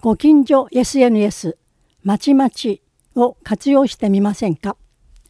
ご近所 SNS まちまちを活用してみませんか。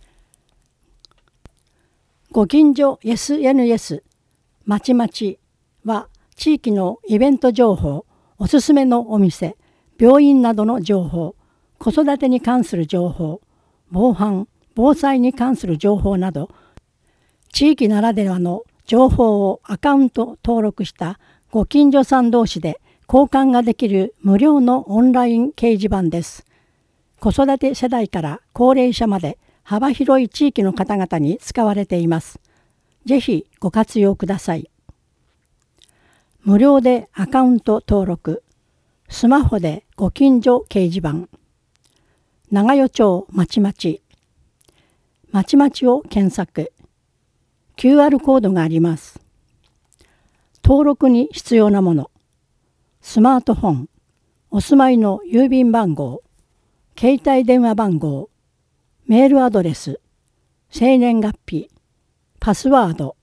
ご近所 SNS まちまちは地域のイベント情報、おすすめのお店、病院などの情報、子育てに関する情報、防犯・防災に関する情報など、地域ならではの情報をアカウント登録したご近所さん同士で交換ができる無料のオンライン掲示板です。子育て世代から高齢者まで幅広い地域の方々に使われています。ぜひご活用ください。無料でアカウント登録、スマホでご近所掲示板、長与町まちまち、まちまちを検索、QR コードがあります。登録に必要なもの、スマートフォン、お住まいの郵便番号、携帯電話番号、メールアドレス、生年月日、パスワード。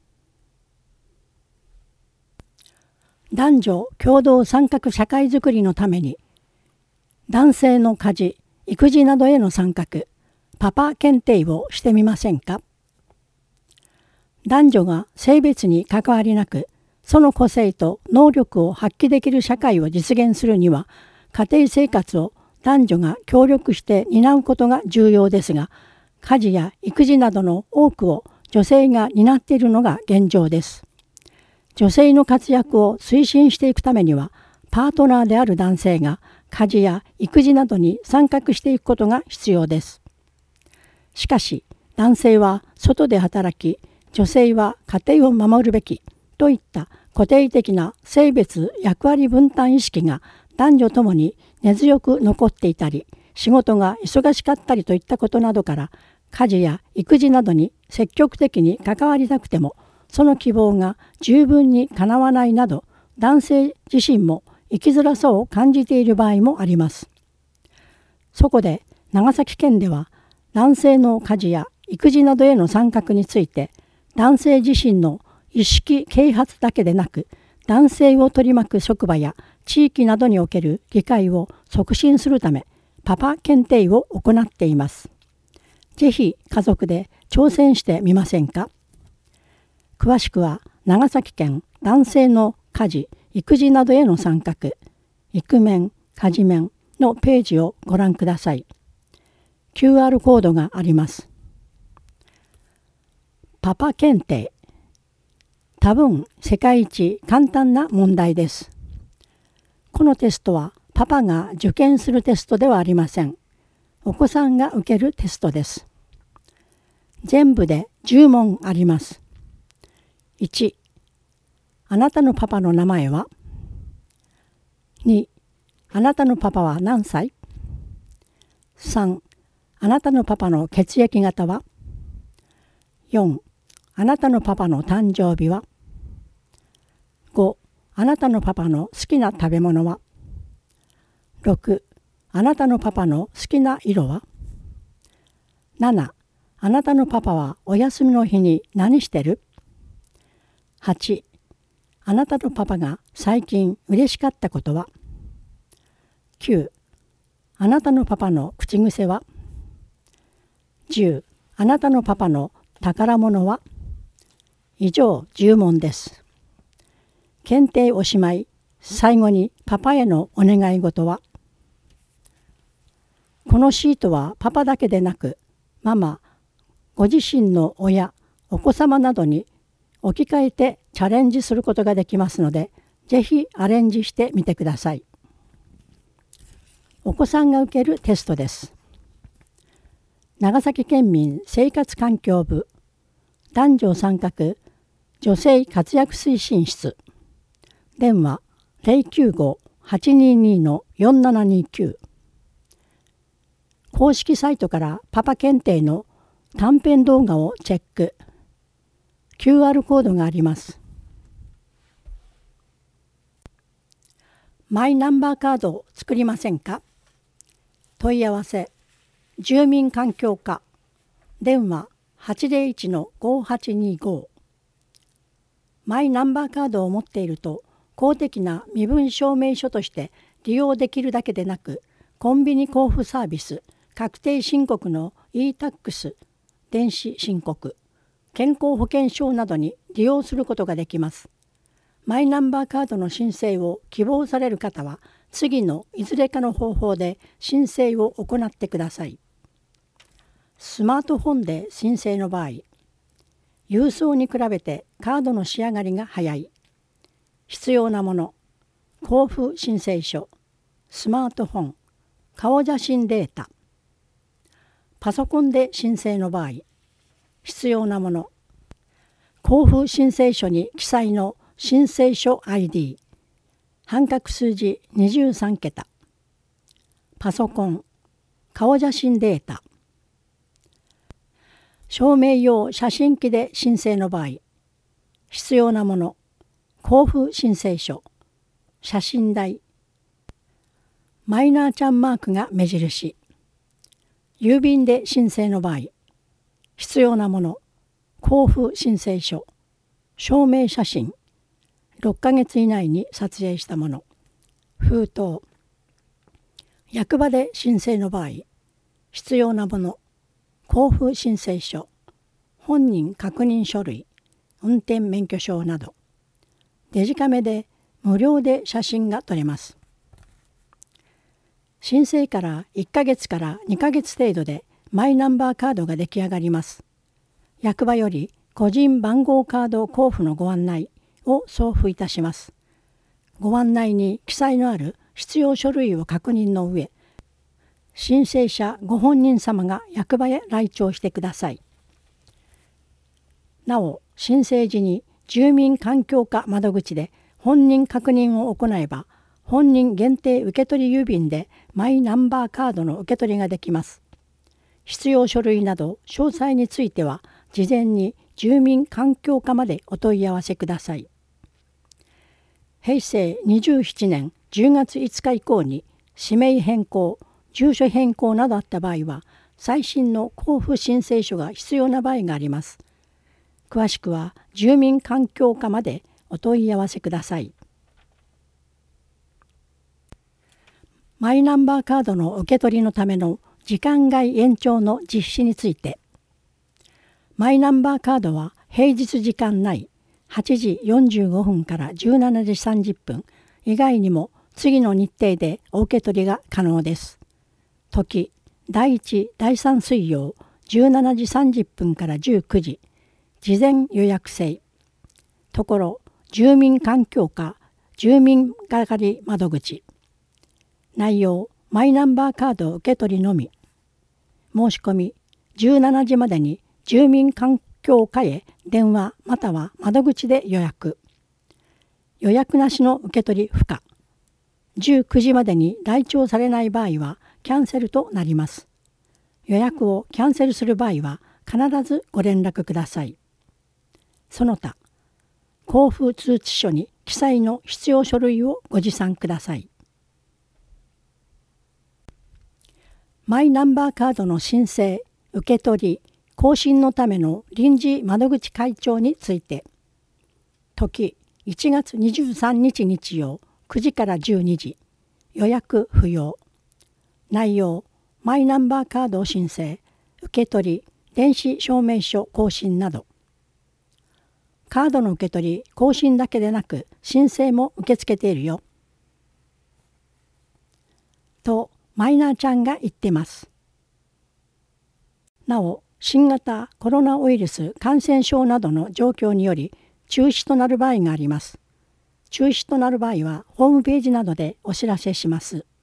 男女共同参画社会づくりのために、男性の家事・育児などへの参画、パパ検定をしてみませんか。男女が性別に関わりなく、その個性と能力を発揮できる社会を実現するには、家庭生活を男女が協力して担うことが重要ですが、家事や育児などの多くを女性が担っているのが現状です。女性の活躍を推進していくためには、パートナーである男性が家事や育児などに参画していくことが必要です。しかし、男性は外で働き、女性は家庭を守るべきといった固定的な性別役割分担意識が男女ともに根強く残っていたり、仕事が忙しかったりといったことなどから、家事や育児などに積極的に関わりたくても、その希望が十分にかなわないなど、男性自身も生きづらさを感じている場合もあります。そこで長崎県では、男性の家事や育児などへの参画について、男性自身の意識啓発だけでなく、男性を取り巻く職場や地域などにおける理解を促進するため、パパ検定を行っています。ぜひ家族で挑戦してみませんか。詳しくは長崎県男性の家事・育児などへの参画、イクメン・家事面のページをご覧ください。QR コードがあります。パパ検定。多分世界一簡単な問題です。このテストはパパが受験するテストではありません。お子さんが受けるテストです。全部で10問あります。1、あなたのパパの名前は？ 2、あなたのパパは何歳？ 3、あなたのパパの血液型は？ 4、あなたのパパの誕生日は？ 5、あなたのパパの好きな食べ物は？ 6、あなたのパパの好きな色は？ 7、あなたのパパはお休みの日に何してる？ 8、あなたのパパが最近嬉しかったことは？ 9、あなたのパパの口癖は？ 10、あなたのパパの宝物は？以上10問です。検定おしまい。最後にパパへのお願い事は？このシートはパパだけでなく、ママ、ご自身の親、お子様などに置き換えてチャレンジすることができますので、ぜひアレンジしてみてください。お子さんが受けるテストです。長崎県民生活環境部男女参画女性活躍推進室、電話 095-822-4729、公式サイトからパパ検定の短編動画をチェック。QR コードがあります。マイナンバーカードを作りませんか？問い合わせ、住民環境課、電話 801-5825。マイナンバーカードを持っていると公的な身分証明書として利用できるだけでなく、コンビニ交付サービス、確定申告の e-tax、電子申告、健康保険証などに利用することができます。マイナンバーカードの申請を希望される方は、次のいずれかの方法で申請を行ってください。スマートフォンで申請の場合、郵送に比べてカードの仕上がりが早い。必要なもの、交付申請書、スマートフォン、顔写真データ。パソコンで申請の場合、必要なもの、交付申請書に記載の申請書 ID、半角数字23桁、パソコン、顔写真データ。証明用写真機で申請の場合、必要なもの、交付申請書、写真代、マイナーちゃんマークが目印。郵便で申請の場合、必要なもの、交付申請書、証明写真、6ヶ月以内に撮影したもの、封筒。役場で申請の場合、必要なもの、交付申請書、本人確認書類、運転免許証など。デジカメで無料で写真が撮れます。申請から1ヶ月から2ヶ月程度でマイナンバーカードが出来上がります。役場より個人番号カード交付のご案内を送付いたします。ご案内に記載のある必要書類を確認の上、申請者ご本人様が役場へ来庁してください。なお、申請時に住民環境課窓口で本人確認を行えば、本人限定受取郵便でマイナンバーカードの受け取りができます。必要書類など詳細については、事前に住民環境課までお問い合わせください。平成27年10月5日以降に氏名変更、住所変更などあった場合は、最新の交付申請書が必要な場合があります。詳しくは住民環境課までお問い合わせください。マイナンバーカードの受け取りのための時間外延長の実施について、マイナンバーカードは平日時間内8時45分から17時30分以外にも次の日程でお受け取りが可能です。時、第1、第3水曜17時30分から19時、事前予約制。ところ、住民環境課、住民係窓口。内容、マイナンバーカード受け取りのみ。申し込み、17時までに住民環境課へ電話または窓口で予約。予約なしの受け取り不可。19時までに来庁されない場合はキャンセルとなります。予約をキャンセルする場合は必ずご連絡ください。その他、交付通知書に記載の必要書類をご持参ください。マイナンバーカードの申請、受け取り、更新のための臨時窓口開庁について、時1月23日日曜9時から12時、予約不要。内容、マイナンバーカード申請、受け取り、電子証明書更新など。カードの受け取り、更新だけでなく申請も受け付けているよ。と、マイナーちゃんが言ってます。なお、新型コロナウイルス感染症などの状況により中止となる場合があります。中止となる場合はホームページなどでお知らせします。